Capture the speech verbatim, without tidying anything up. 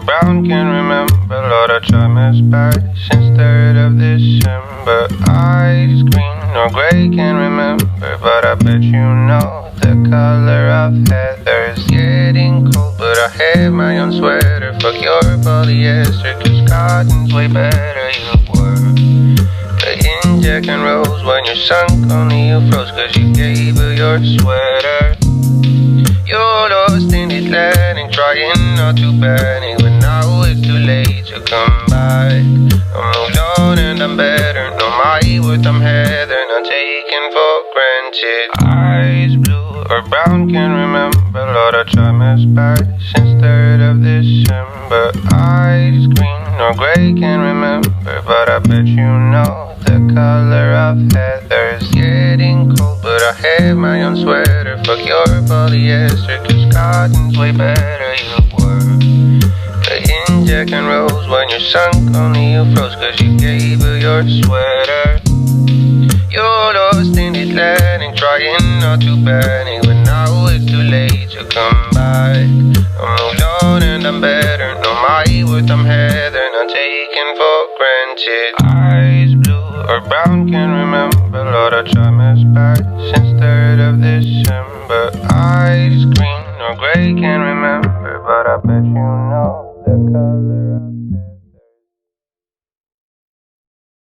brown, can't remember. Lord, I try my best since third of December. Eyes green or gray, can't remember, but I bet you know the color of heather is getting cold. But I have my own sweater. Fuck your polyester, cause cotton's way better. You were playing Jack and Rose when you're sunk, only you froze, cause you gave her your sweater. You're lost in this land and trying not to panic, but now it's too late to come back. I'm moved on and I'm better, know my worth, I'm heather, not taken for granted. Eyes blue or brown, can't remember. Lord, I try my best since third of December. Eyes green or gray, can't remember, but I bet you know the color of heather is getting cold. But I have my own sweater. Fuck your polyester, cause cotton's way better. You were playing Jack and Rose when you're sunk, only you froze, cause you gave her your sweater. You're lost in this land and trying not to panic, but now it's too late to come back. I'm moved on and I'm better, know my worth, I'm heather, not taken for granted. Eyes blue or brown, can't remember. Lord, I try my best since third of December. Eyes green or gray, can't remember, but I bet you know the color of